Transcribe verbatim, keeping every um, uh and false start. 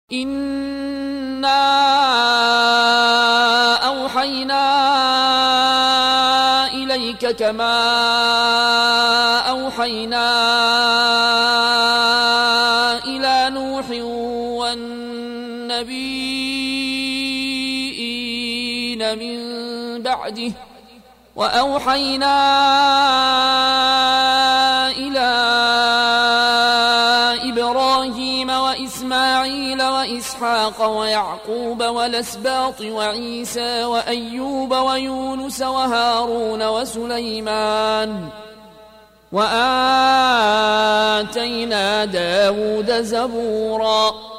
إنا أوحينا إليك كما أوحينا إلى نوح والنبيين من بعده وأوحينا إلى إبراهيم وإسماعيل وإسحاق ويعقوب والأسباط وعيسى وأيوب ويونس وهارون وسليمان وآتينا داود زبورا.